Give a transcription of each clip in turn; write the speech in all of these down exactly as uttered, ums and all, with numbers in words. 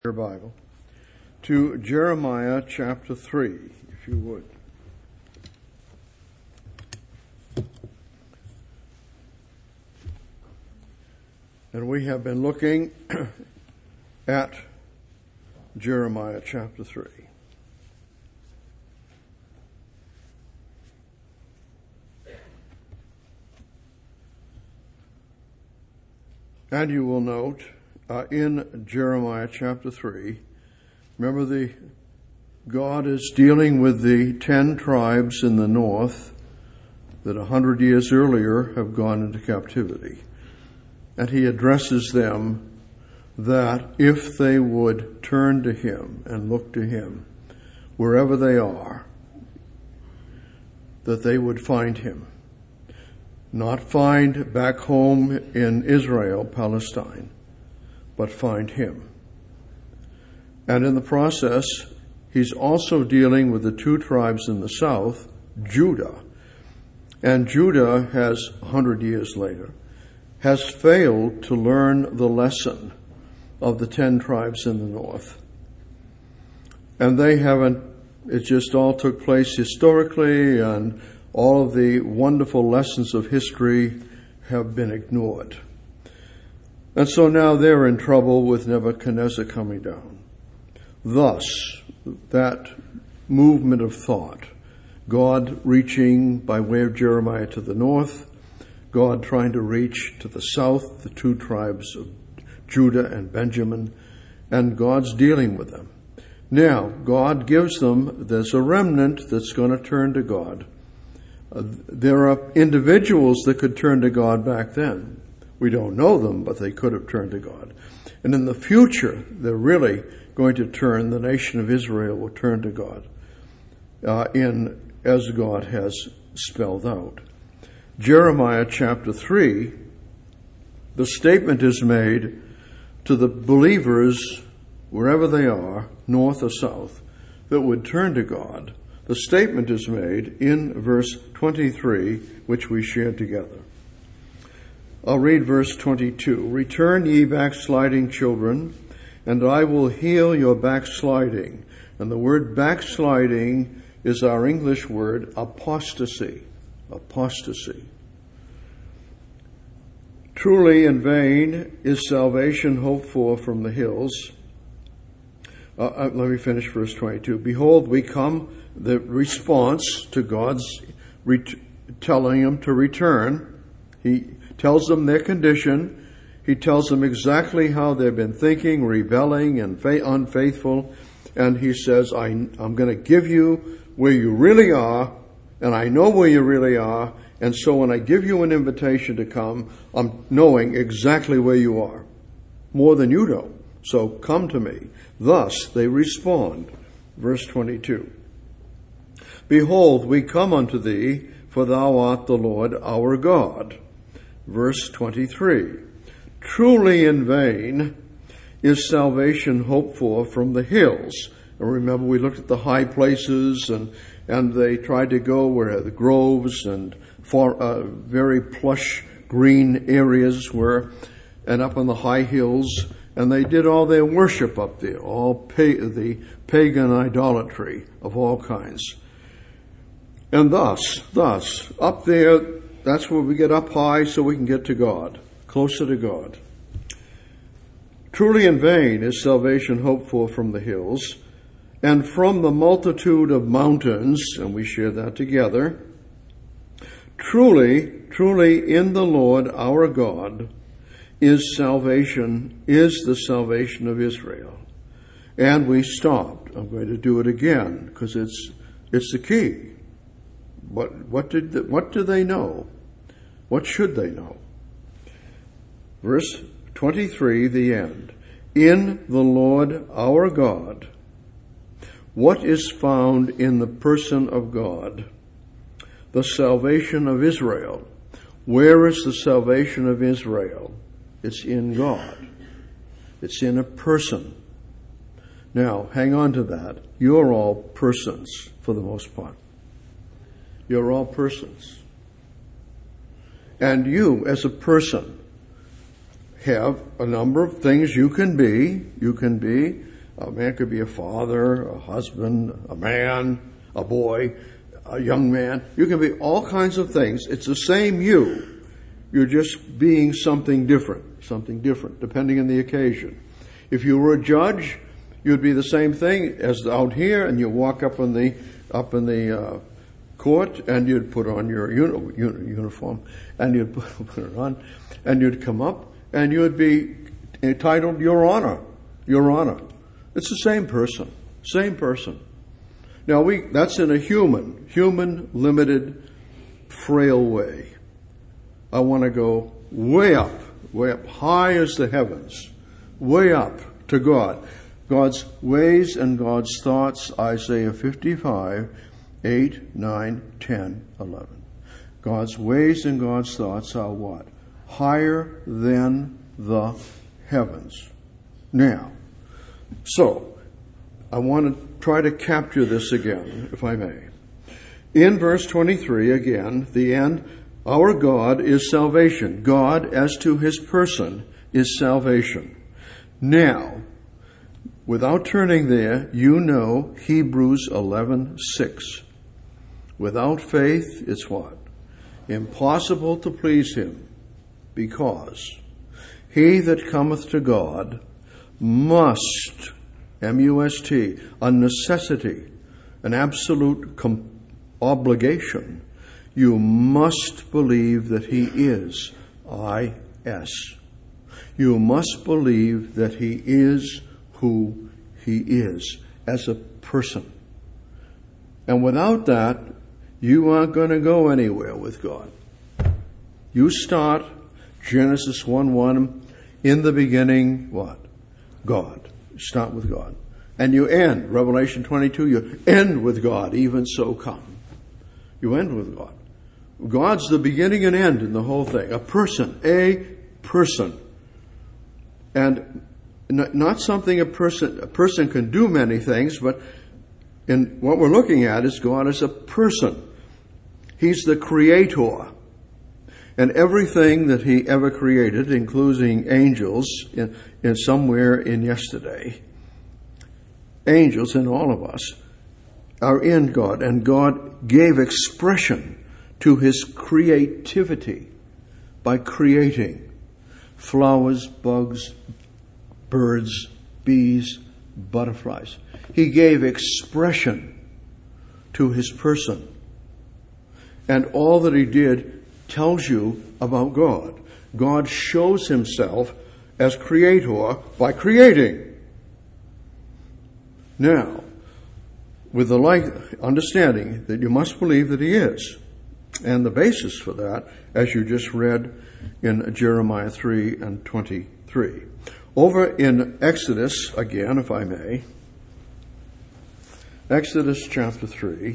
Your Bible to Jeremiah chapter three, if you would. And we have been looking at Jeremiah chapter three. And you will note Uh, in Jeremiah chapter three, remember the God is dealing with the ten tribes in the north that a hundred years earlier have gone into captivity. And he addresses them that if they would turn to him and look to him wherever they are, that they would find him. Not find back home in Israel, Palestine, but find him. And in the process, he's also dealing with the two tribes in the south, Judah. And Judah has, a hundred years later, has failed to learn the lesson of the ten tribes in the north. And they haven't, it just all took place historically, and all of the wonderful lessons of history have been ignored. And so now they're in trouble with Nebuchadnezzar coming down. Thus, that movement of thought, God reaching by way of Jeremiah to the north, God trying to reach to the south, the two tribes of Judah and Benjamin, and God's dealing with them. Now, God gives them, there's a remnant that's going to turn to God. Uh, there are individuals that could turn to God back then. We don't know them, but they could have turned to God. And in the future, they're really going to turn, the nation of Israel will turn to God uh, in as God has spelled out. Jeremiah chapter three, the statement is made to the believers, wherever they are, north or south, that would turn to God. The statement is made in verse twenty-three, which we shared together. I'll read verse twenty-two. Return, ye backsliding children, and I will heal your backsliding. And the word backsliding is our English word apostasy. Apostasy. Truly in vain is salvation hoped for from the hills. Uh, uh, let me finish verse twenty-two. Behold, we come, the response to God's ret- telling them to return. He tells them their condition. He tells them exactly how they've been thinking, rebelling, and fa- unfaithful. And he says, I, I'm going to give you where you really are, and I know where you really are. And so when I give you an invitation to come, I'm knowing exactly where you are, more than you know. So come to me. Thus they respond. Verse twenty-two. Behold, we come unto thee, for thou art the Lord our God. Verse twenty-three, truly in vain is salvation hoped for from the hills. And remember, we looked at the high places, and, and they tried to go where the groves and far, uh, very plush green areas were, and up on the high hills, and they did all their worship up there, all pa- the pagan idolatry of all kinds. And thus, thus, up there, that's where we get up high so we can get to God, closer to God. Truly in vain is salvation hoped for from the hills, and from the multitude of mountains, and we share that together. Truly, truly in the Lord our God is salvation, is the salvation of Israel. And we stopped. I'm going to do it again because it's it's the key. What what did the, what do they know? What should they know? Verse twenty-three, the end. In the Lord our God, what is found in the person of God? The salvation of Israel. Where is the salvation of Israel? It's in God. It's in a person. Now, hang on to that. You're all persons for the most part. You're all persons. And you, as a person, have a number of things you can be. You can be A man could be a father, a husband, a man, a boy, a young man. You can be all kinds of things. It's the same you. You're just being something different, something different, depending on the occasion. If you were a judge, you'd be the same thing as out here, and you walk up in the up in the uh, court, and you'd put on your uni- uni- uniform, and you'd put, put it on, and you'd come up, and you'd be entitled Your Honor, Your Honor. It's the same person, same person. Now we that's in a human, human limited, frail way. I want to go way up, way up, high as the heavens, way up to God. God's ways and God's thoughts, Isaiah fifty-five, eight, nine, ten, eleven. God's ways and God's thoughts are what? Higher than the heavens. Now, so, I want to try to capture this again, if I may. In verse twenty-three, again, the end, our God is salvation. God, as to his person, is salvation. Now, without turning there, you know Hebrews eleven six. Without faith, it's what? Impossible to please him, because he that cometh to God must, M U S T, a necessity, an absolute com- obligation. You must believe that he is, I S. You must believe that he is who he is as a person. And without that, you aren't going to go anywhere with God. You start Genesis one one, in the beginning, what? God. Start with God. And you end, Revelation twenty-two, you end with God, even so come. You end with God. God's the beginning and end in the whole thing. A person, a person. And not something a person, a person can do many things, but in what we're looking at is God as a person. He's the creator. And everything that he ever created, including angels, in, in somewhere in yesterday, angels and all of us, are in God. And God gave expression to his creativity by creating flowers, bugs, birds, bees, butterflies. He gave expression to his person. And all that he did tells you about God. God shows himself as creator by creating. Now, with the like understanding that you must believe that he is, and the basis for that, as you just read in Jeremiah three and twenty-three. Over in Exodus, again, if I may, Exodus chapter three.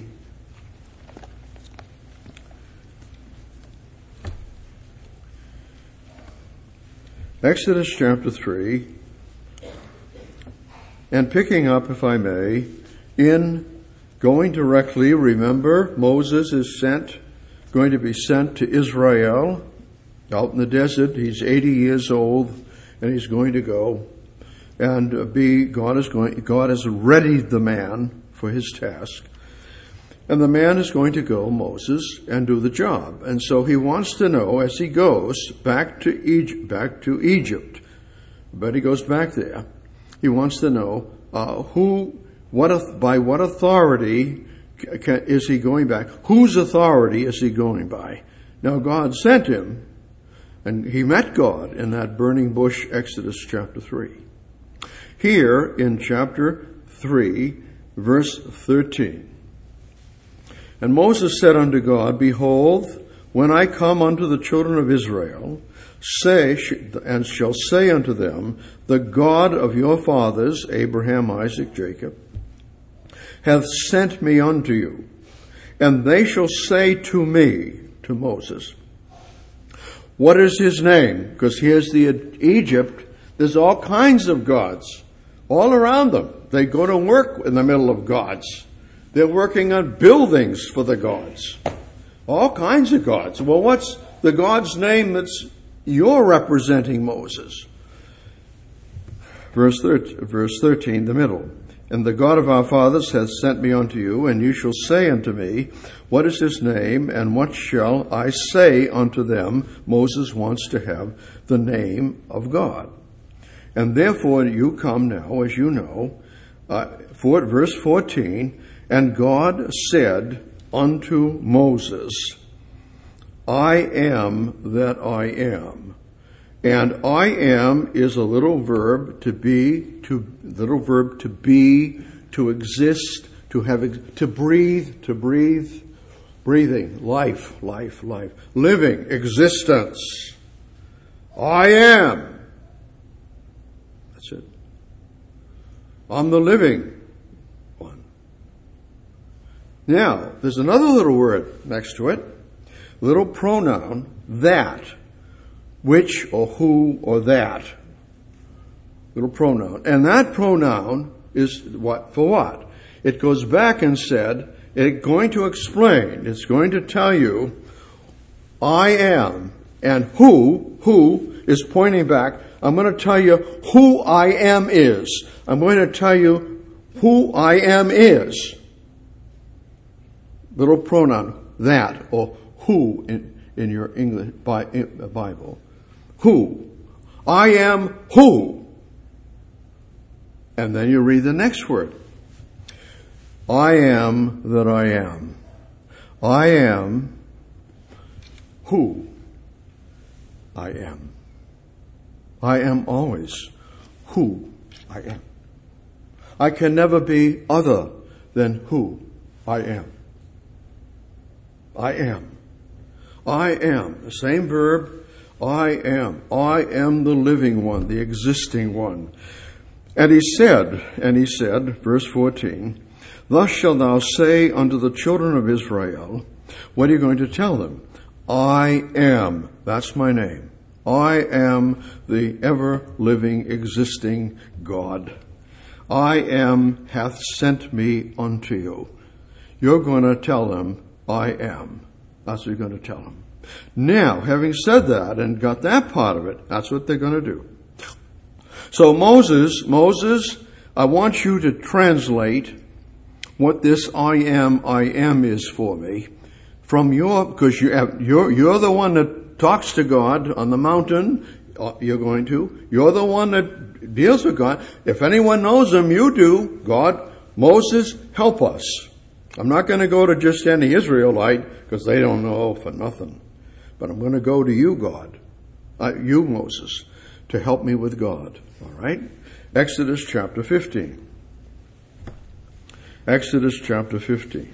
Exodus chapter three, and picking up, if I may, in going directly, remember, Moses is sent, going to be sent to Israel out in the desert. He's eighty years old, and he's going to go and be, God is going, God has readied the man for his task. And the man is going to go, Moses, and do the job. And so he wants to know, as he goes back to Egypt, back to Egypt, but he goes back there, he wants to know uh, who, what, by what authority can, is he going back? Whose authority is he going by? Now God sent him, and he met God in that burning bush, Exodus chapter three. Here in chapter three, verse thirteen. And Moses said unto God, Behold, when I come unto the children of Israel, say, and shall say unto them, The God of your fathers, Abraham, Isaac, Jacob, hath sent me unto you. And they shall say to me, to Moses, What is his name? Because here's the Egypt, there's all kinds of gods all around them. They go to work in the middle of gods. They're working on buildings for the gods. All kinds of gods. Well, what's the God's name that's you're representing, Moses? Verse thirteen, the middle. And the God of our fathers hath sent me unto you, and you shall say unto me, what is his name, and what shall I say unto them? Moses wants to have the name of God. And therefore you come now, as you know, uh, for, verse fourteen, and God said unto Moses, I am that I am. And I am is a little verb to be, to little verb to be, to exist, to have, to breathe, to breathe, breathing, life, life, life, living, existence. I am. That's it. I'm the living one. Now, there's another little word next to it, little pronoun, that. Which or who or that. Little pronoun. And that pronoun is what for what? It goes back and said, it's going to explain, it's going to tell you, I am, and who, who is pointing back. I'm going to tell you who I am is. I'm going to tell you who I am is. Little pronoun, that, or who in, in your English Bible. Who? I am who? And then you read the next word. I am that I am. I am who I am. I am always who I am. I can never be other than who I am. I am. I am. The same verb. I am. I am the living one, the existing one. And he said, and he said, verse fourteen, thus shalt thou say unto the children of Israel, what are you going to tell them? I am. That's my name. I am the ever-living, existing God. I am hath sent me unto you. You're going to tell them, I am. That's what you're going to tell them. Now, having said that and got that part of it, that's what they're going to do. So Moses, Moses, I want you to translate what this I am, I am is for me from your, because you have, you're, you're the one that talks to God on the mountain. You're going to. You're the one that deals with God. If anyone knows him, you do. God, Moses, help us. I'm not going to go to just any Israelite because they don't know for nothing. But I'm going to go to you, God, uh, you, Moses, to help me with God. All right? Exodus chapter fifteen. Exodus chapter fifteen.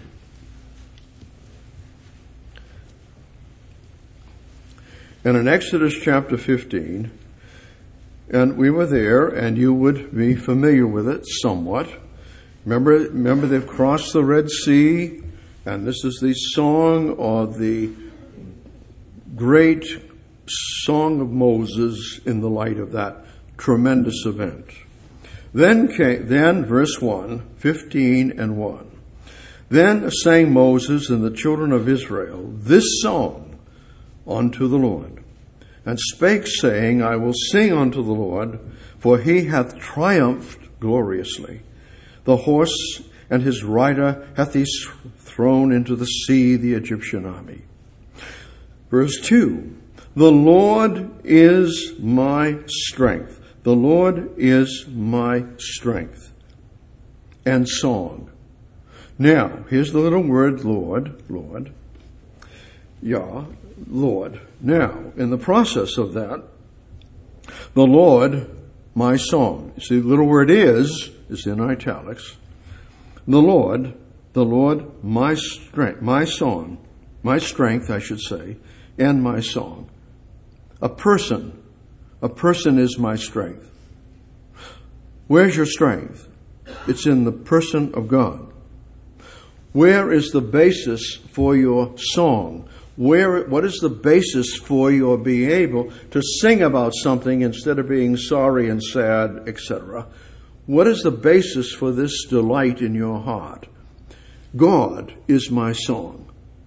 And in Exodus chapter fifteen, and we were there, and you would be familiar with it somewhat. Remember, remember they've crossed the Red Sea, and this is the song of the great song of Moses in the light of that tremendous event. Then came, then verse one, fifteen and one. Then sang Moses and the children of Israel this song unto the Lord, and spake, saying, I will sing unto the Lord, for he hath triumphed gloriously. The horse and his rider hath he thrown into the sea, the Egyptian army. Verse two, the Lord is my strength. The Lord is my strength and song. Now, here's the little word, Lord, Lord, Yah, Lord. Now, in the process of that, the Lord, my song. See, the little word is, is in italics. The Lord, the Lord, my strength, my song, my strength, I should say, and my song. A person, a person is my strength. Where's your strength? It's in the person of God. Where is the basis for your song? Where, what is the basis for your being able to sing about something instead of being sorry and sad, et cetera? What is the basis for this delight in your heart? God is my song.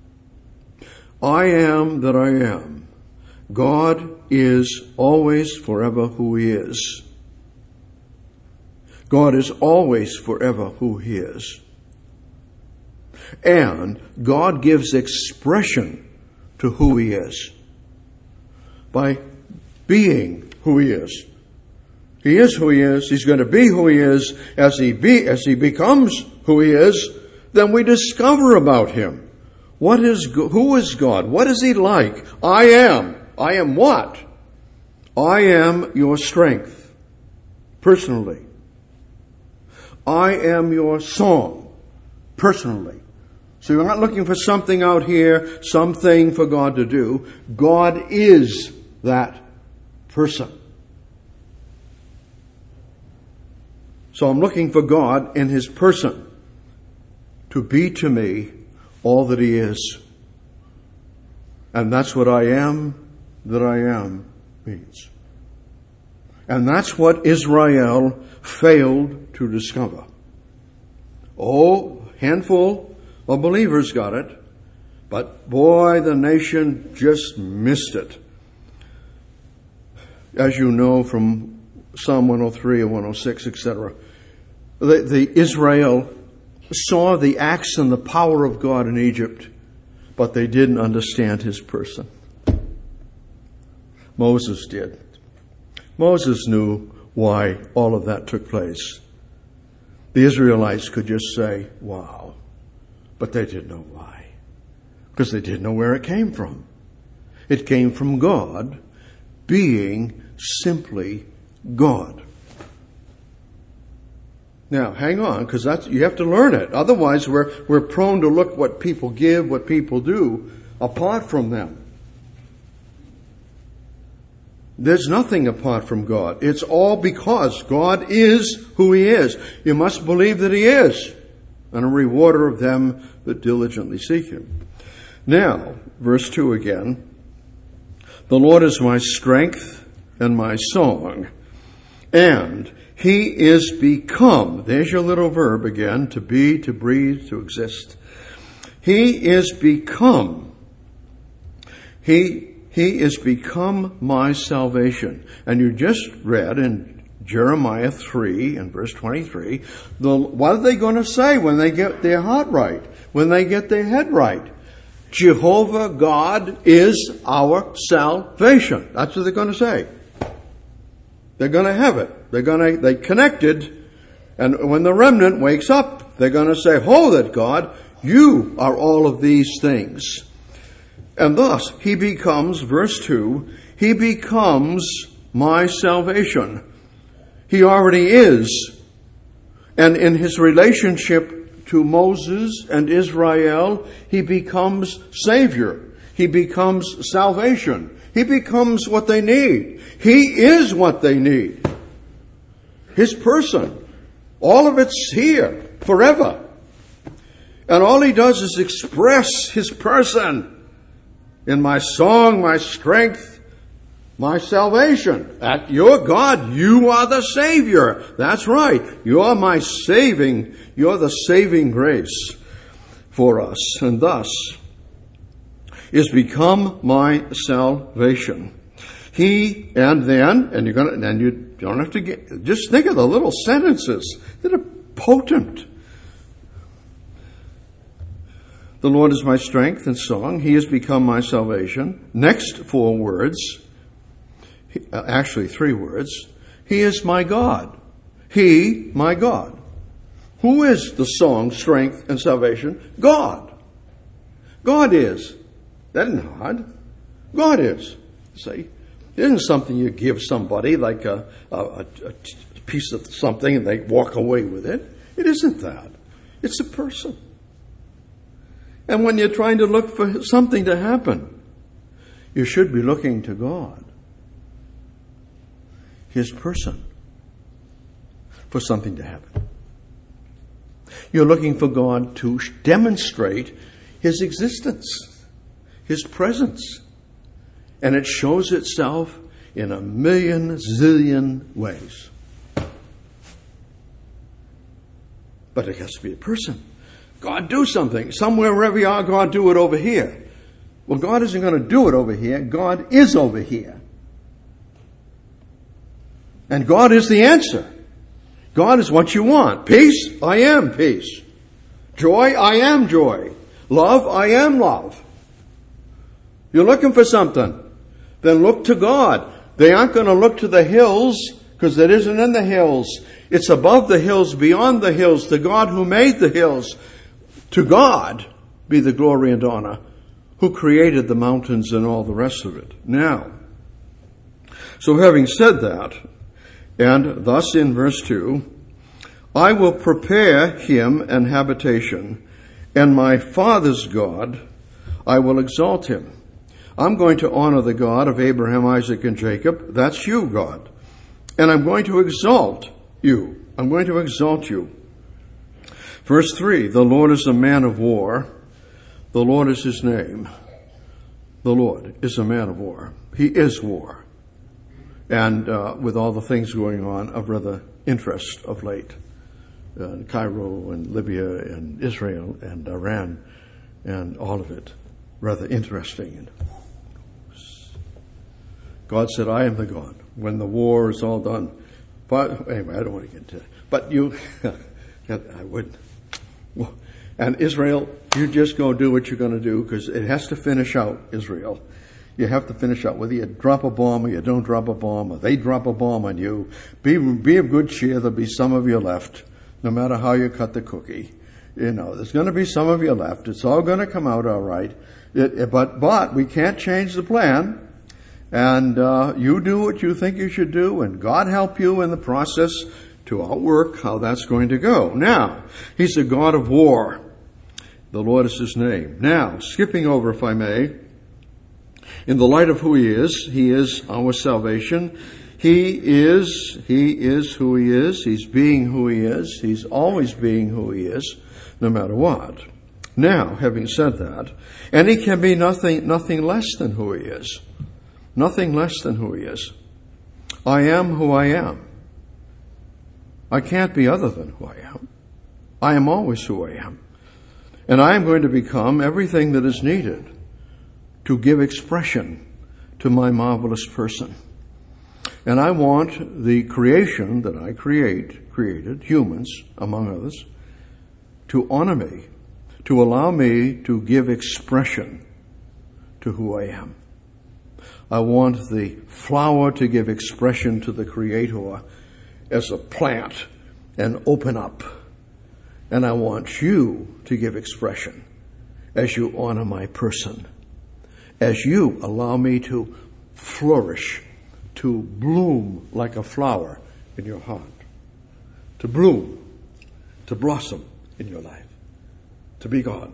I am that I am. God is always, forever who he is. God is always forever who he is. And God gives expression to who he is by being who he is. He is who he is. He's going to be who he is. As he be, as he becomes who he is, then we discover about him. What is, who is God? What is he like? I am. I am what? I am your strength, personally. I am your song, personally. So you're not looking for something out here, something for God to do. God is that person. So I'm looking for God in his person to be to me all that he is. And that's what I am, that I am means. And that's what Israel failed to discover. Oh, handful of believers got it, but boy, the nation just missed it. As you know from Psalm one oh three and one oh six, et cetera, the, the Israel saw the acts and the power of God in Egypt, but they didn't understand his person. Moses did. Moses knew why all of that took place. The Israelites could just say, wow, but they didn't know why, because they didn't know where it came from. It came from God being simply God. Now, hang on, because that's, you have to learn it. Otherwise, we're, we're prone to look what people give, what people do, apart from them. There's nothing apart from God. It's all because God is who he is. You must believe that he is, and a rewarder of them that diligently seek him. Now, verse two again. The Lord is my strength and my song, and he is become, there's your little verb again, to be, to breathe, to exist. He is become, he, he is become my salvation. And you just read in Jeremiah three and verse twenty-three, the, what are they going to say when they get their heart right, when they get their head right? Jehovah God is our salvation. That's what they're going to say. They're going to have it. They're going to, they connected. And when the remnant wakes up, they're going to say, hold it, God, you are all of these things. And thus, he becomes, verse two, he becomes my salvation. He already is. And in his relationship to Moses and Israel, he becomes Savior. He becomes salvation. He becomes what they need. He is what they need. His person. All of it's here forever. And all he does is express his person in my song, my strength, my salvation. That you're God. You are the Savior. That's right. You're my saving, you're the saving grace for us. And thus is become my salvation. He, and then, and you're gonna, and you don't have to get, just think of the little sentences that are potent. The Lord is my strength and song. He has become my salvation. Next four words, actually three words. He is my God. He, my God. Who is the song, strength, and salvation? God. God is. That isn't hard. God is. See? It isn't something you give somebody like a, a, a piece of something and they walk away with it. It isn't that. It's a person. And when you're trying to look for something to happen, you should be looking to God, his person, for something to happen. You're looking for God to demonstrate his existence, his presence. And it shows itself in a million zillion ways. But it has to be a person. God, do something. Somewhere, wherever you are, God, do it over here. Well, God isn't going to do it over here. God is over here. And God is the answer. God is what you want. Peace? I am peace. Joy? I am joy. Love? I am love. You're looking for something. Then look to God. They aren't going to look to the hills, because it isn't in the hills. It's above the hills, beyond the hills, to God who made the hills. To God be the glory and honor, who created the mountains and all the rest of it. Now, so having said that, and thus in verse two, I will prepare him an habitation, and my father's God, I will exalt him. I'm going to honor the God of Abraham, Isaac, and Jacob. That's you, God. And I'm going to exalt you. I'm going to exalt you. Verse three, the Lord is a man of war. The Lord is his name. The Lord is a man of war. He is war. And uh, with all the things going on of rather interest of late, uh, Cairo and Libya and Israel and Iran and all of it, rather interesting. God said, I am the God when the war is all done. But anyway, I don't want to get into that. But you, I would. And Israel, you just go do what you're going to do, because it has to finish out Israel. You have to finish out, whether you drop a bomb or you don't drop a bomb, or they drop a bomb on you. Be, be of good cheer. There'll be some of you left, no matter how you cut the cookie. You know, there's going to be some of you left. It's all going to come out all right. It, it, but, but we can't change the plan. And uh, you do what you think you should do, and God help you in the process to outwork how that's going to go. Now, he's a God of war. The Lord is his name. Now, skipping over, if I may, in the light of who he is, he is our salvation. He is, he is who he is. He's being who he is. He's always being who he is, no matter what. Now, having said that, and he can be nothing, nothing less than who he is. Nothing less than who he is. I am who I am. I can't be other than who I am. I am always who I am. And I am going to become everything that is needed to give expression to my marvelous person. And I want the creation that I create, created, humans, among others, to honor me, to allow me to give expression to who I am. I want the flower to give expression to the Creator as a plant and open up. And I want you to give expression as you honor my person, as you allow me to flourish, to bloom like a flower in your heart, to bloom, to blossom in your life, to be God.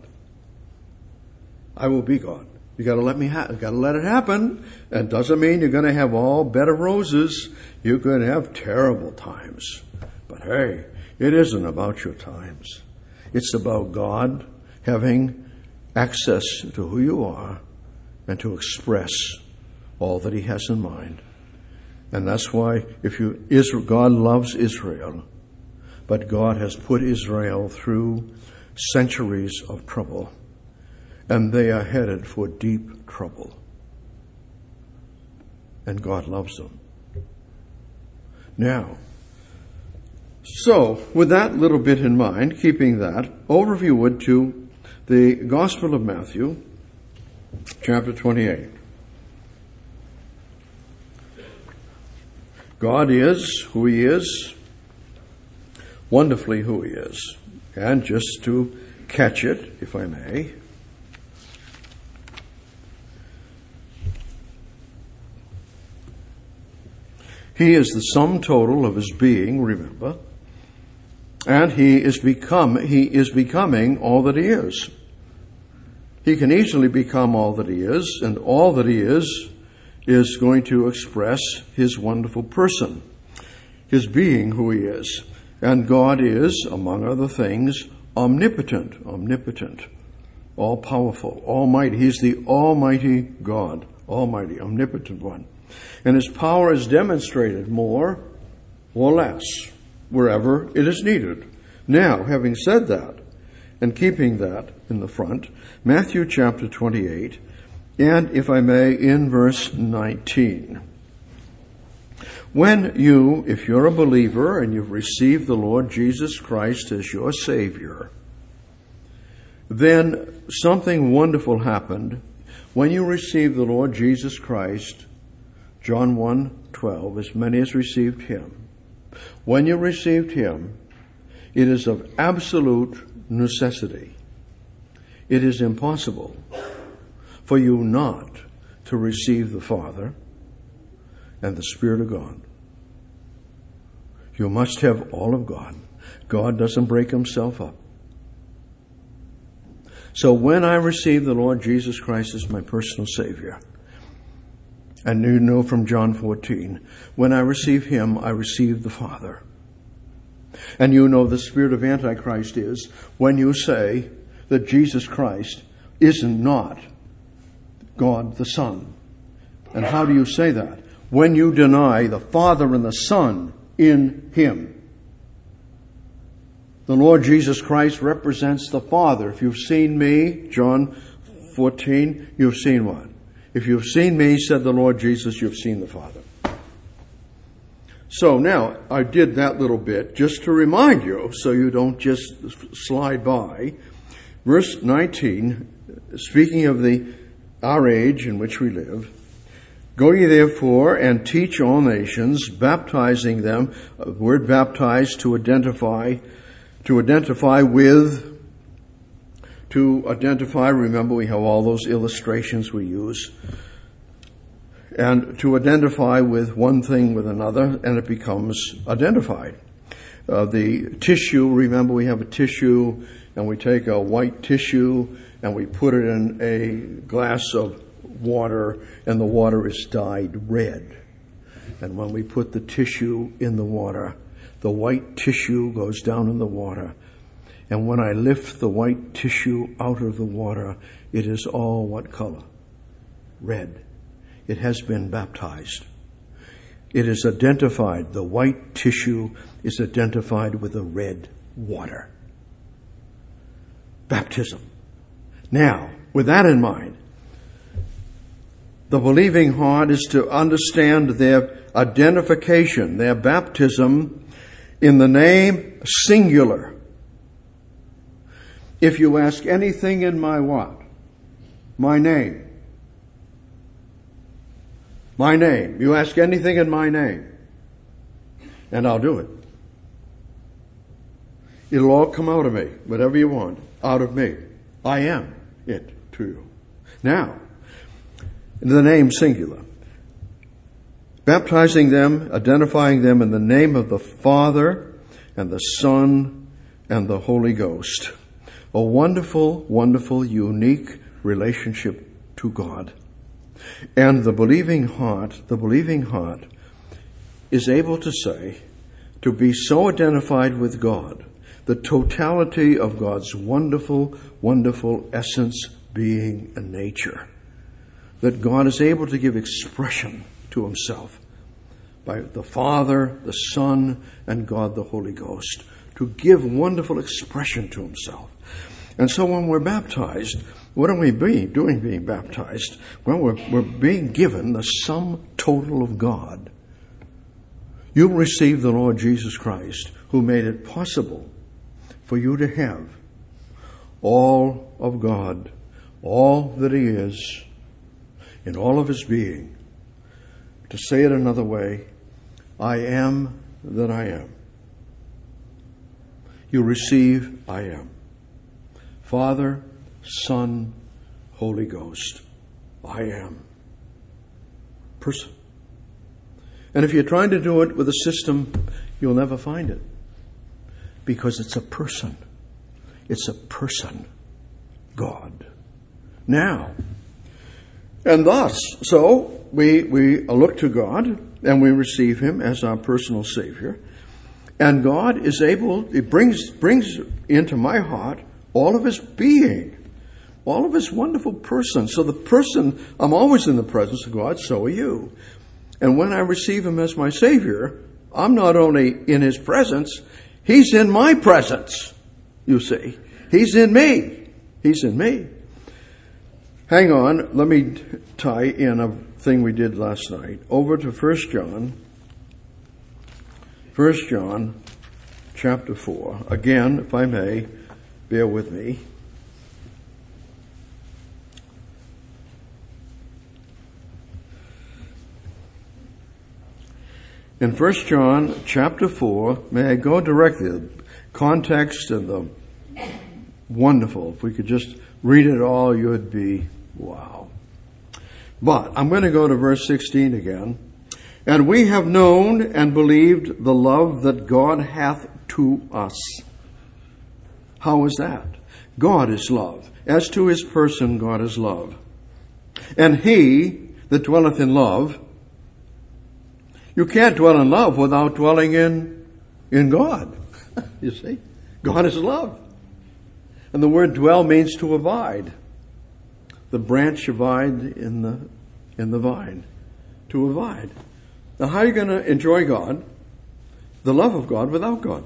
I will be God. You got to let me ha- you got to let it happen. That doesn't mean you're going to have all bed of roses. You're going to have terrible times. But hey, it isn't about your times. It's about God having access to who you are and to express all that he has in mind. And that's why if you Israel, God loves Israel, but God has put Israel through centuries of trouble. And they are headed for deep trouble. And God loves them. Now, so with that little bit in mind, keeping that, overview it to the Gospel of Matthew, chapter twenty-eight. God is who he is, wonderfully who he is. And just to catch it, if I may, he is the sum total of his being, remember, and he is become he is becoming all that he is. He can easily become all that he is, and all that he is is going to express his wonderful person, his being who he is. And God is, among other things, omnipotent, omnipotent, all-powerful, almighty. He's the almighty God, almighty, omnipotent one. And his power is demonstrated more or less wherever it is needed. Now, having said that, and keeping that in the front, Matthew chapter twenty-eight, and if I may, in verse nineteen. When you, if you're a believer and you've received the Lord Jesus Christ as your Savior, then something wonderful happened. When you received the Lord Jesus Christ, John one twelve, as many as received him, when you received him, it is of absolute necessity. It is impossible for you not to receive the Father and the Spirit of God. You must have all of God. God doesn't break himself up. So when I received the Lord Jesus Christ as my personal Savior, and you know from John fourteen, when I received him, I received the Father. And you know the spirit of Antichrist is when you say that Jesus Christ is not God the Son. And how do you say that? When you deny the Father and the Son in him. The Lord Jesus Christ represents the Father. If you've seen me, John fourteen, you've seen what? If you've seen me, said the Lord Jesus, you've seen the Father. So now, I did that little bit just to remind you, so you don't just slide by. Verse nineteen, speaking of the our age in which we live, go ye therefore and teach all nations, baptizing them, the word baptize to identify, to identify with, to identify, remember we have all those illustrations we use, and to identify with one thing with another, and it becomes identified. Uh, the tissue, remember we have a tissue, and we take a white tissue, and we put it in a glass of water, and the water is dyed red. And when we put the tissue in the water, the white tissue goes down in the water. And when I lift the white tissue out of the water, it is all what color? Red. It has been baptized. It is identified. The white tissue is identified with the red water. Baptism. Now, with that in mind, the believing heart is to understand their identification, their baptism in the name singular. If you ask anything in my what? My name. My name. You ask anything in my name, and I'll do it. It'll all come out of me, whatever you want, out of me. I am it to you. Now, in the name singular, baptizing them, identifying them in the name of the Father and the Son and the Holy Ghost. A wonderful, wonderful, unique relationship to God. And the believing heart, the believing heart is able to say, to be so identified with God, the totality of God's wonderful, wonderful essence, being, and nature, that God is able to give expression to himself by the Father, the Son, and God the Holy Ghost, to give wonderful expression to himself. And so when we're baptized, what are we being, doing being baptized? Well, we're, we're being given the sum total of God. You receive the Lord Jesus Christ, who made it possible for you to have all of God, all that he is, in all of his being. To say it another way, I am that I am. You receive, I am. Father, Son, Holy Ghost. I am. Person. And if you're trying to do it with a system, you'll never find it. Because it's a person. It's a person. God. Now, and thus, so we, we look to God and we receive him as our personal Savior. And God is able, it brings, brings into my heart all of his being, all of his wonderful person. So the person, I'm always in the presence of God, so are you. And when I receive him as my Savior, I'm not only in his presence, he's in my presence, you see. He's in me. He's in me. Hang on, let me tie in a thing we did last night. Over to First John. First John chapter four. Again, if I may, bear with me. In First John chapter four, may I go directly? The context and the wonderful. If we could just read it all, you would be wow. But I'm going to go to verse sixteen again. And we have known and believed the love that God hath to us. How is that? God is love. As to his person, God is love. And he that dwelleth in love, you can't dwell in love without dwelling in, in God. You see? God is love. And the word dwell means to abide. The branch abide in the, in the vine. To abide. Now how are you going to enjoy God, the love of God, without God?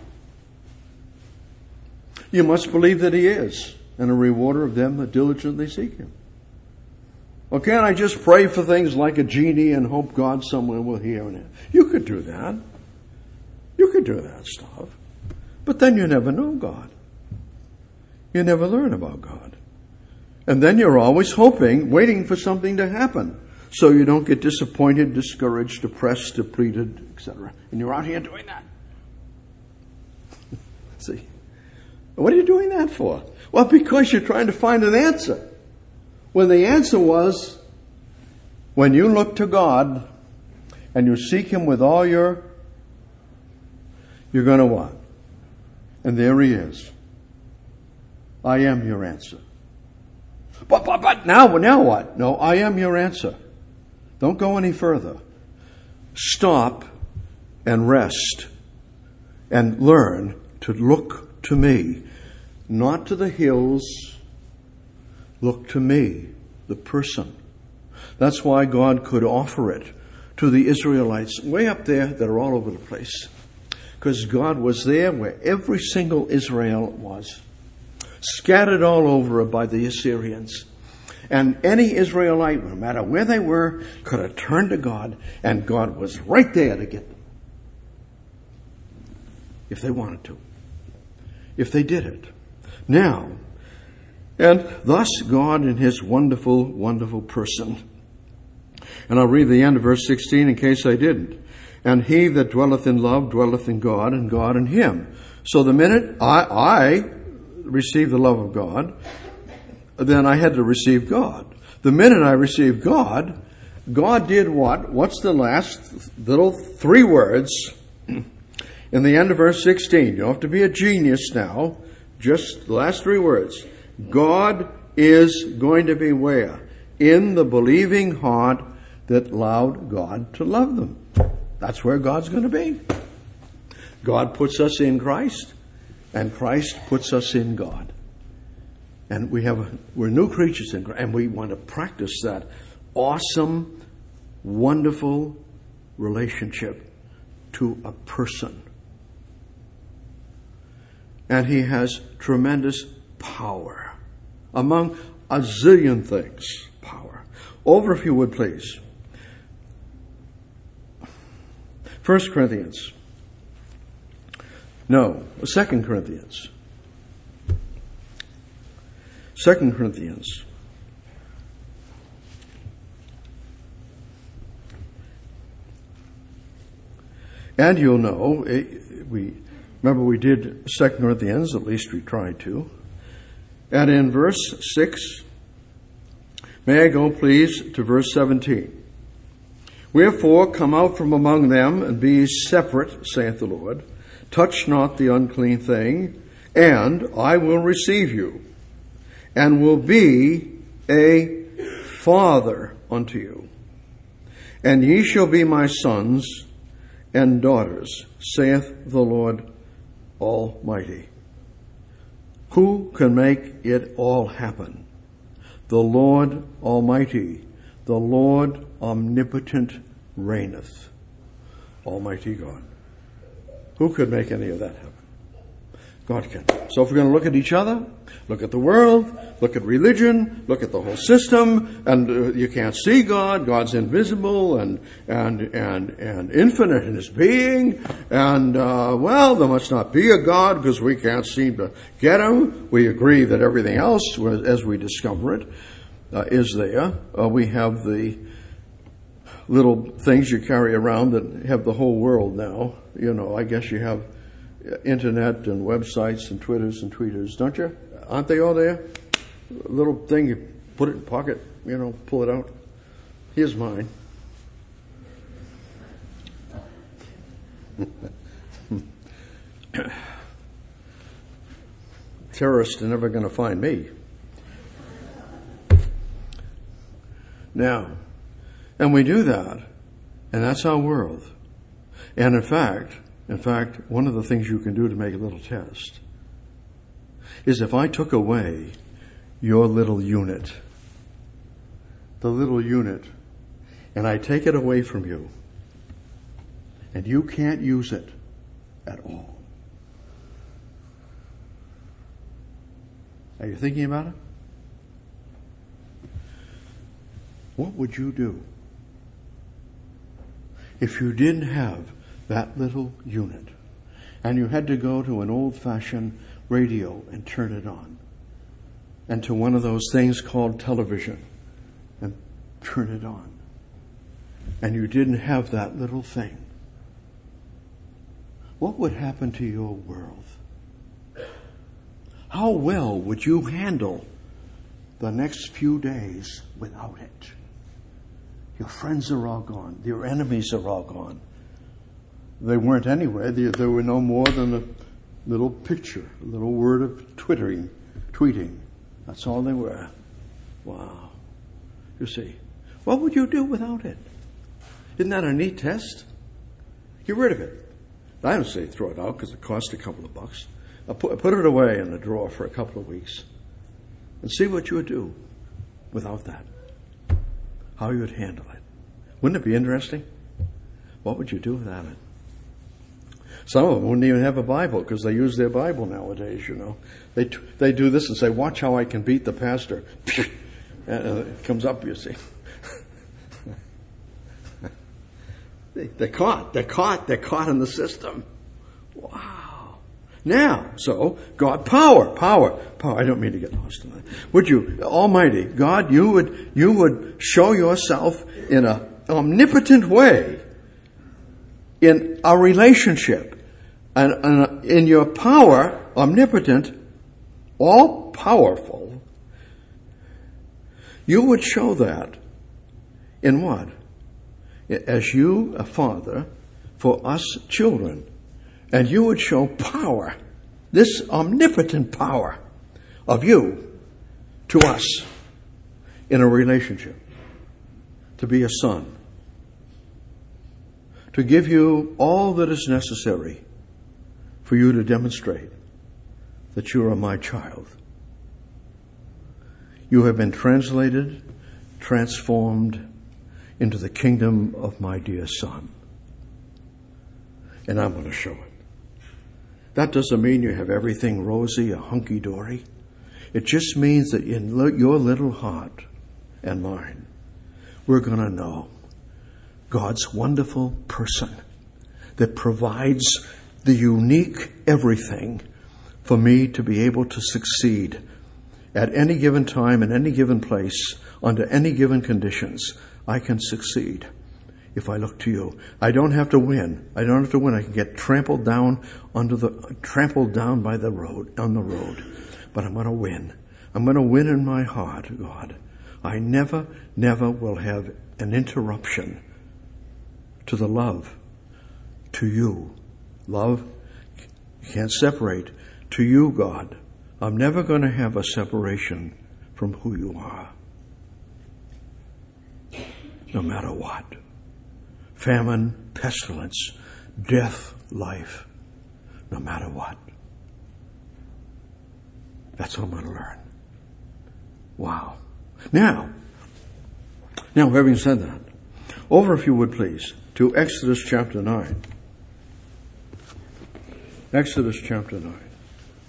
You must believe that he is, and a rewarder of them that diligently seek him. Well, can't I just pray for things like a genie and hope God somewhere will hear it? You could do that. You could do that stuff. But then you never know God. You never learn about God. And then you're always hoping, waiting for something to happen, so you don't get disappointed, discouraged, depressed, depleted, et cetera. And you're out here doing that. See? What are you doing that for? Well, because you're trying to find an answer. When the answer was, when you look to God and you seek him with all your, you're going to what? And there he is. I am your answer. But, but, but now, now what? No, I am your answer. Don't go any further. Stop and rest and learn to look to me, not to the hills. Look to me, the person. That's why God could offer it to the Israelites way up there that are all over the place. Because God was there where every single Israel was. Scattered all over by the Assyrians. And any Israelite, no matter where they were, could have turned to God, and God was right there to get them. If they wanted to. If they did it. Now, and thus God in his wonderful, wonderful person. And I'll read the end of verse sixteen in case I didn't. And he that dwelleth in love dwelleth in God, and God in him. So the minute I, I received the love of God, then I had to receive God. The minute I received God, God did what? What's the last little three words in the end of verse sixteen? You don't have to be a genius now. Just the last three words. God is going to be where? In the believing heart that allowed God to love them. That's where God's going to be. God puts us in Christ, and Christ puts us in God. And we have a, we're new creatures in Christ, and we want to practice that awesome, wonderful relationship to a person. And he has tremendous power. Among a zillion things, power. Over, if you would, please. First Corinthians. No, Second Corinthians. Second Corinthians. And you'll know, we remember we did Second Corinthians, at least we tried to. And in verse six, may I go please to verse seventeen. Wherefore come out from among them and be separate, saith the Lord. Touch not the unclean thing, and I will receive you, and will be a father unto you. And ye shall be my sons and daughters, saith the Lord Almighty. Who can make it all happen? The Lord Almighty, the Lord omnipotent reigneth. Almighty God. Who could make any of that happen? God can. So if we're going to look at each other, look at the world, look at religion, look at the whole system, and uh, you can't see God, God's invisible and and and and infinite in his being, and uh, well, there must not be a God because we can't seem to get him. We agree that everything else, as we discover it, uh, is there. Uh, we have the little things you carry around that have the whole world now. You know, I guess you have internet and websites and Twitters and tweeters, don't you? Aren't they all there? A little thing, you put it in your pocket, you know, pull it out. Here's mine. Terrorists are never going to find me. Now, and we do that, and that's our world. And in fact, in fact, one of the things you can do to make a little test is if I took away your little unit, the little unit, and I take it away from you, and you can't use it at all. Are you thinking about it? What would you do if you didn't have that little unit and you had to go to an old-fashioned radio and turn it on, and to one of those things called television and turn it on, and you didn't have that little thing? What would happen to your world? How well would you handle the next few days without it? Your friends are all gone. Your enemies are all gone. They weren't anywhere. They, they were no more than a little picture, a little word of twittering, tweeting. That's all they were. Wow. You see, what would you do without it? Isn't that a neat test? Get rid of it. I don't say throw it out because it costs a couple of bucks. I'll put, put it away in the drawer for a couple of weeks and see what you would do without that. How you would handle it. Wouldn't it be interesting? What would you do without it? Some of them wouldn't even have a Bible because they use their Bible nowadays, you know. They t- they do this and say, watch how I can beat the pastor. And it comes up, you see. they, they're caught. They're caught. They're caught in the system. Wow. Now, so, God, power, power, power. I don't mean to get lost in that. Would you, Almighty God, you would, you would show yourself in an omnipotent way in our relationship, and, and in your power, omnipotent, all powerful, you would show that in what? As you, a father, for us children, and you would show power, this omnipotent power of you to us in a relationship, to be a son, to give you all that is necessary for you to demonstrate that you are my child. You have been translated, transformed into the kingdom of my dear son. And I'm going to show it. That doesn't mean you have everything rosy, a hunky-dory. It just means that in your little heart and mine, we're going to know God's wonderful person that provides the unique everything for me to be able to succeed at any given time, in any given place, under any given conditions. I can succeed if I look to you. I don't have to win. I don't have to win. I can get trampled down under the, trampled down by the road, on the road. But I'm going to win. I'm going to win in my heart, God. I never, never will have an interruption to the love, to you. Love, you can't separate. To you, God. I'm never going to have a separation from who you are. No matter what. Famine, pestilence, death, life. No matter what. That's what I'm going to learn. Wow. Now, now having said that, over if you would please, to Exodus chapter nine. Exodus chapter nine.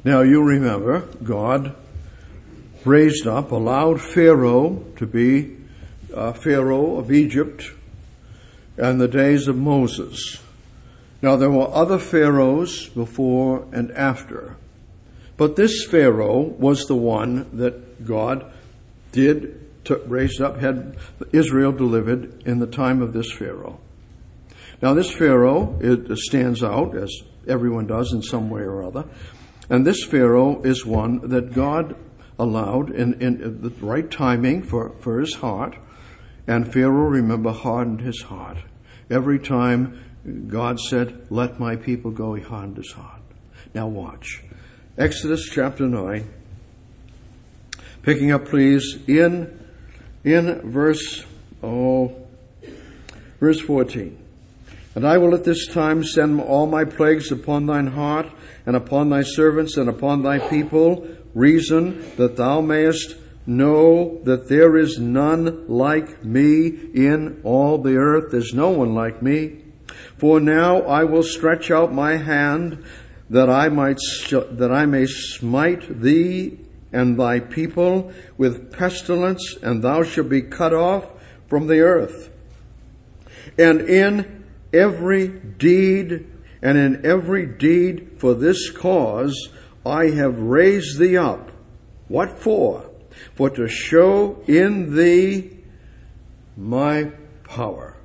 Now you remember, God raised up, allowed Pharaoh to be uh, Pharaoh of Egypt in the days of Moses. Now there were other pharaohs before and after, but this Pharaoh was the one that God did to raise up, had Israel delivered in the time of this Pharaoh. Now this Pharaoh, it stands out, as everyone does in some way or other, and this Pharaoh is one that God allowed in, in the right timing for, for his heart, and Pharaoh, remember, hardened his heart. Every time God said, let my people go, he hardened his heart. Now watch. Exodus chapter nine, picking up please in, in verse, oh, verse fourteen. And I will at this time send all my plagues upon thine heart, and upon thy servants, and upon thy people, reason that thou mayest know that there is none like me in all the earth. There's no one like me. For now I will stretch out my hand that I might that I may smite thee and thy people with pestilence, and thou shalt be cut off from the earth. And in every deed, and in every deed for this cause, I have raised thee up. What for? For to show in thee my power.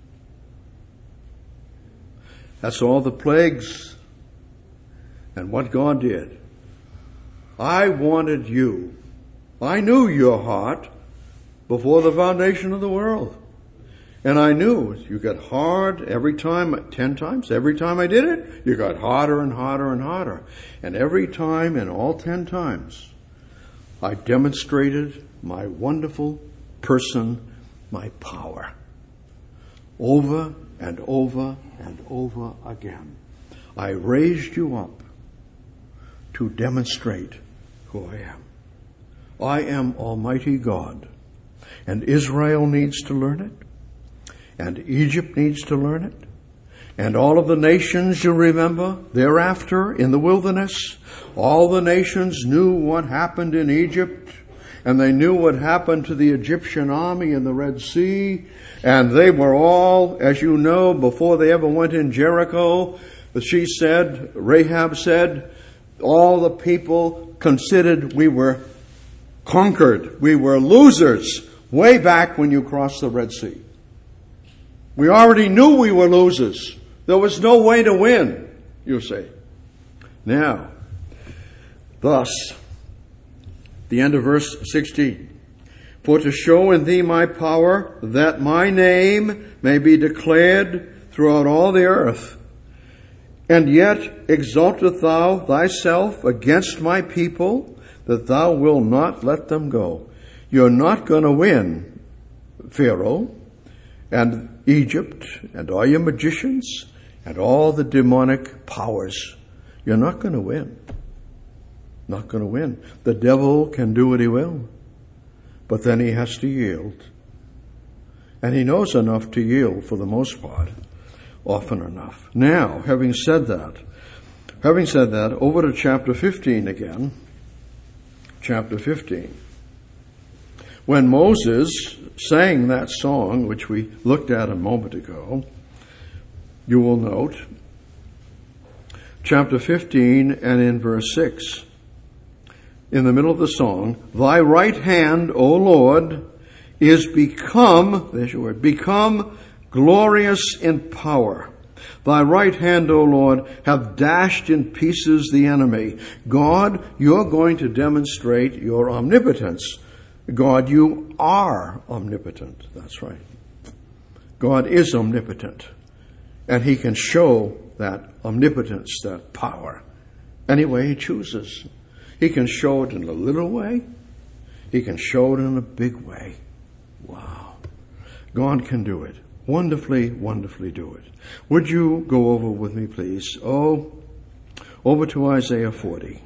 That's all the plagues and what God did. I wanted you. I knew your heart before the foundation of the world. And I knew you got hard every time, ten times, every time I did it, you got harder and harder and harder. And every time, and all ten times, I demonstrated my wonderful person, my power. Over and over and over again. I raised you up to demonstrate who I am. I am Almighty God. And Israel needs to learn it. And Egypt needs to learn it. And all of the nations, you remember, thereafter in the wilderness, all the nations knew what happened in Egypt, and they knew what happened to the Egyptian army in the Red Sea, and they were all, as you know, before they ever went in Jericho, she said, Rahab said, all the people considered we were conquered, we were losers, way back when you crossed the Red Sea. We already knew we were losers. There was no way to win, you say. Now, thus, the end of verse sixteen. For to show in thee my power, that my name may be declared throughout all the earth. And yet exalteth thou thyself against my people, that thou wilt not let them go. You're not going to win, Pharaoh, and Egypt, and all your magicians, and all the demonic powers. You're not going to win. Not going to win. The devil can do what he will, but then he has to yield. And he knows enough to yield for the most part, often enough. Now, having said that, having said that, over to chapter fifteen again. Chapter fifteen. When Moses sang that song, which we looked at a moment ago, you will note, chapter fifteen and in verse six, in the middle of the song, thy right hand, O Lord, is become, there's your word, become glorious in power. Thy right hand, O Lord, have dashed in pieces the enemy. God, you're going to demonstrate your omnipotence. God, you are omnipotent. That's right. God is omnipotent. And he can show that omnipotence, that power, any way he chooses. He can show it in a little way. He can show it in a big way. Wow. God can do it. Wonderfully, wonderfully do it. Would you go over with me, please? Oh, over to Isaiah forty.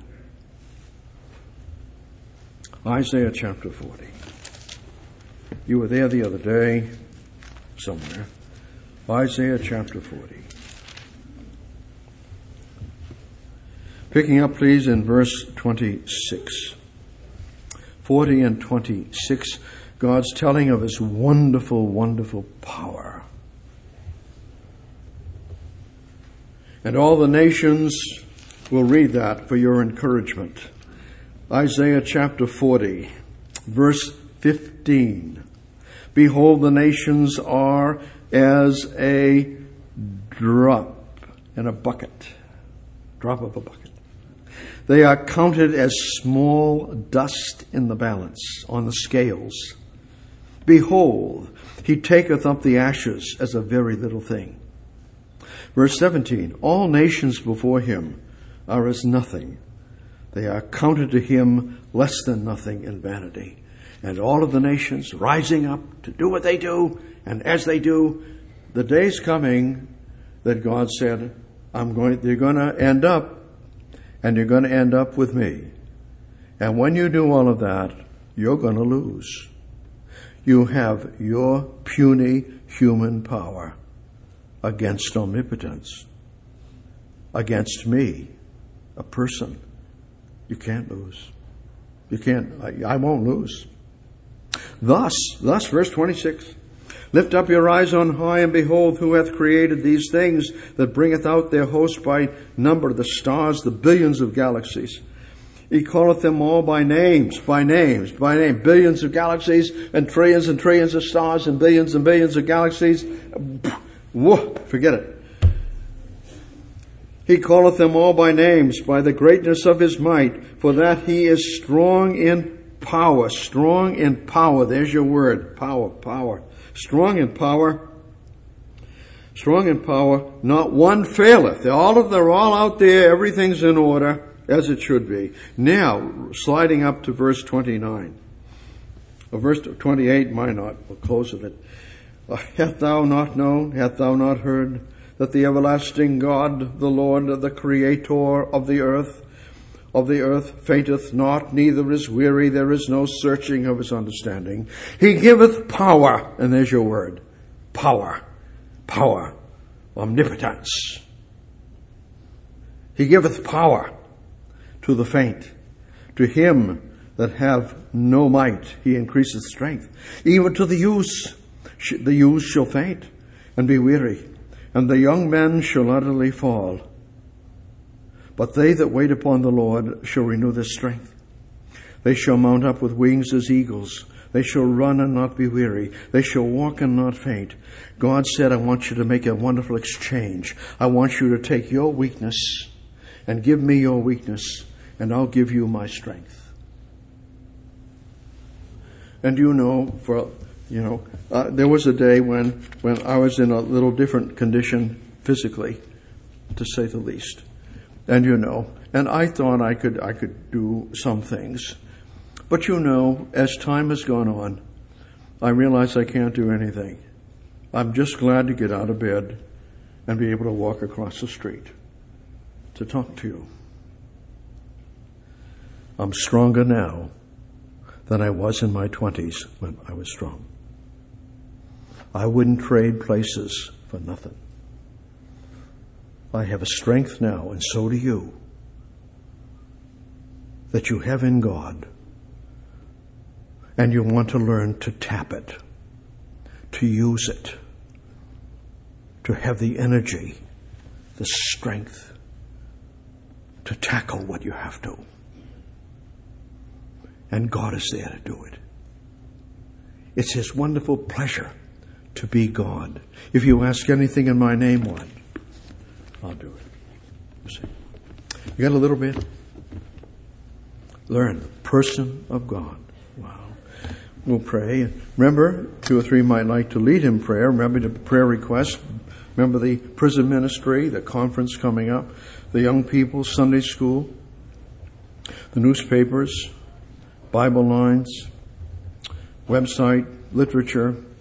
Isaiah chapter forty. You were there the other day, somewhere. Isaiah chapter forty. Picking up, please, in verse twenty-six. forty and twenty-six, God's telling of his wonderful, wonderful power. And all the nations will read that for your encouragement. Isaiah chapter forty, verse fifteen. Behold, the nations are as a drop in a bucket. Drop of a bucket. They are counted as small dust in the balance, on the scales. Behold, he taketh up the ashes as a very little thing. Verse seventeen, all nations before him are as nothing. They are counted to him less than nothing in vanity. And all of the nations rising up to do what they do, and as they do, the day's coming that God said, I'm going, you're going to end up, and you're going to end up with me. And when you do all of that, you're going to lose. You have your puny human power against omnipotence, against me, a person. You can't lose. You can't, I, I won't lose. Thus, thus, verse twenty-six, lift up your eyes on high, and behold, who hath created these things, that bringeth out their host by number, the stars, the billions of galaxies. He calleth them all by names, by names, by name. Billions of galaxies, and trillions and trillions of stars, and billions and billions of galaxies. Whoa, forget it. He calleth them all by names, by the greatness of his might, for that he is strong in power, strong in power. There's your word, power, power. Strong in power, strong in power. Not one faileth. They're all of they're all out there. Everything's in order as it should be. Now, sliding up to verse twenty-nine, or verse twenty-eight. Why not? We'll close with it. Uh, hath thou not known? Hath thou not heard that the everlasting God, the Lord, the Creator of the earth, of the earth fainteth not, neither is weary, there is no searching of his understanding. He giveth power, and there's your word, power, power, omnipotence. He giveth power to the faint. To him that have no might, he increaseth strength. Even to the youths, the youths shall faint and be weary, and the young men shall utterly fall. But they that wait upon the Lord shall renew their strength. They shall mount up with wings as eagles. They shall run and not be weary. They shall walk and not faint. God said, I want you to make a wonderful exchange. I want you to take your weakness and give me your weakness, and I'll give you my strength. And you know, for you know, uh, there was a day when, when I was in a little different condition physically, to say the least. And you know, and I thought I could I could do some things. But you know, as time has gone on, I realize I can't do anything. I'm just glad to get out of bed and be able to walk across the street to talk to you. I'm stronger now than I was in my twenties when I was strong. I wouldn't trade places for nothing. I have a strength now, and so do you, that you have in God, and you want to learn to tap it, to use it, to have the energy, the strength to tackle what you have to. And God is there to do it. It's his wonderful pleasure to be God. If you ask anything in my name, what? I'll do it. You see? You got a little bit? Learn. Person of God. Wow. We'll pray. Remember, two or three might like to lead in prayer. Remember the prayer requests. Remember the prison ministry, the conference coming up, the young people, Sunday school, the newspapers, Bible lines, website, literature,